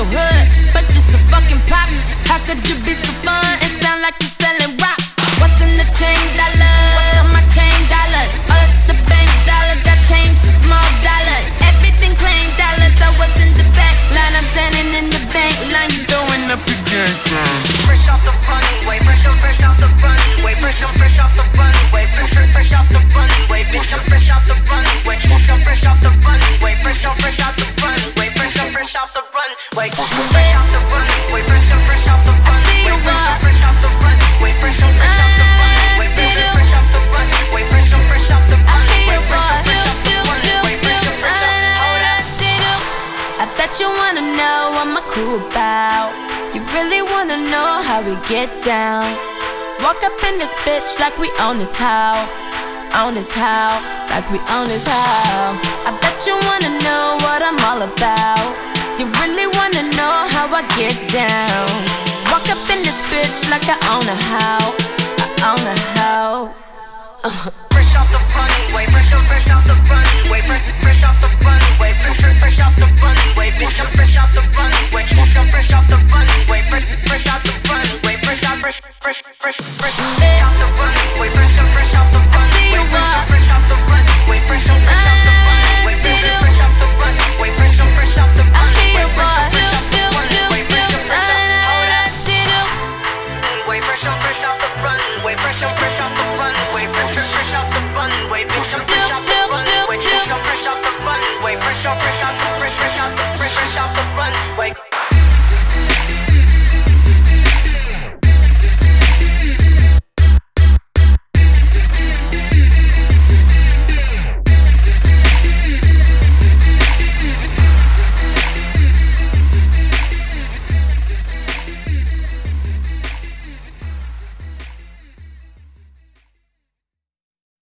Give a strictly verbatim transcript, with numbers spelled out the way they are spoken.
so hood, but you're so fucking pop. How could you be so fun and sound like you're selling rocks? What's in the chain dollars? What's on my chain dollars? All of the bank dollars got changed to small dollars. Everything plain dollars. I was in the back line, I'm standing in the bank line. You throwing up your gang sign. Fresh off the runway, fresh up, fresh off the runway, fresh up, fresh off the runway, fresh up, fresh off the runway, bitch, I'm fresh off the runway, fresh up, fresh off the runway, fresh up, fresh off the runway, fresh up, fresh off the runway, fresh off the runway, fresh up, fresh off the runway, fresh up, fresh off the runway, fresh up, fresh off the runway, fresh up, fresh off the runway, fresh up, fresh off the runway, fresh up, fresh off the runway, fresh up, fresh off. Hold up. I bet you wanna know what my crew about. You really wanna know how we get down. Walk up in this bitch like we own this house. Own this house, like we own this house. I bet you wanna know what I'm all about. You really wanna know how I get down. Walk up in this bitch like I own a house. I own a house. uh. Fresh off the runway, fresh up, fresh off the runway, fresh, fresh off the runway, fresh, fresh off the runway, bitch, I'm fresh off the runway, bitch, I'm fresh off the runway, fresh, fresh off the runway, fresh off, fresh, fresh, fresh, fresh off the runway, fresh up, fresh off the runway, fresh up, fresh off the runway, fresh up, fresh off the runway, fresh, fresh off the runway, fresh up, fresh off the runway, fresh up, fresh off the runway, fresh up, fresh off, hold up, fresh up, fresh off the runway, fresh up.